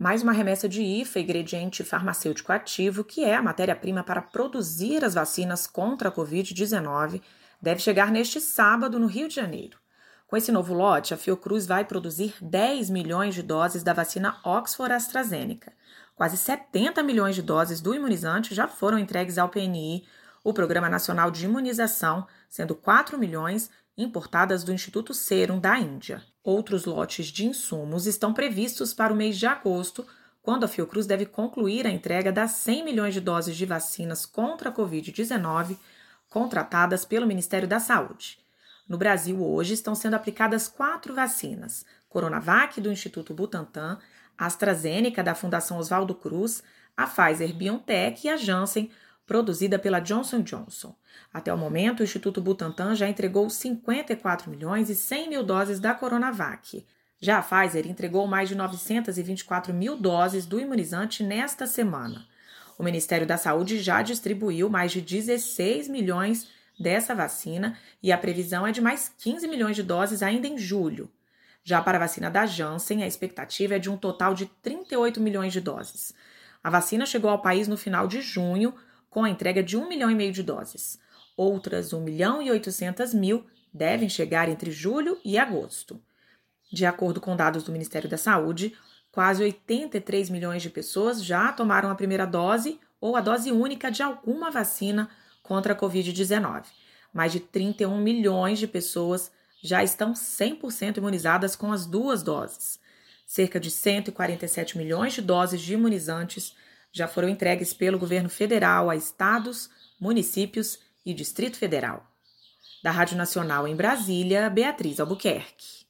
Mais uma remessa de IFA, ingrediente farmacêutico ativo, que é a matéria-prima para produzir as vacinas contra a Covid-19, deve chegar neste sábado no Rio de Janeiro. Com esse novo lote, a Fiocruz vai produzir 10 milhões de doses da vacina Oxford-AstraZeneca. Quase 70 milhões de doses do imunizante já foram entregues ao PNI, o Programa Nacional de Imunização, sendo 4 milhões importadas do Instituto Serum da Índia. Outros lotes de insumos estão previstos para o mês de agosto, quando a Fiocruz deve concluir a entrega das 100 milhões de doses de vacinas contra a Covid-19 contratadas pelo Ministério da Saúde. No Brasil, hoje, estão sendo aplicadas 4 vacinas: Coronavac, do Instituto Butantan, a AstraZeneca, da Fundação Oswaldo Cruz, a Pfizer-BioNTech e a Janssen, produzida pela Johnson & Johnson. Até o momento, o Instituto Butantan já entregou 54 milhões e 100 mil doses da Coronavac. Já a Pfizer entregou mais de 924 mil doses do imunizante nesta semana. O Ministério da Saúde já distribuiu mais de 16 milhões dessa vacina e a previsão é de mais 15 milhões de doses ainda em julho. Já para a vacina da Janssen, a expectativa é de um total de 38 milhões de doses. A vacina chegou ao país no final de junho, com a entrega de 1,5 milhão de doses. Outras 1,8 milhão devem chegar entre julho e agosto. De acordo com dados do Ministério da Saúde, quase 83 milhões de pessoas já tomaram a primeira dose ou a dose única de alguma vacina contra a Covid-19. Mais de 31 milhões de pessoas já estão 100% imunizadas com as 2 doses. Cerca de 147 milhões de doses de imunizantes já foram entregues pelo governo federal a estados, municípios e Distrito Federal. Da Rádio Nacional em Brasília, Beatriz Albuquerque.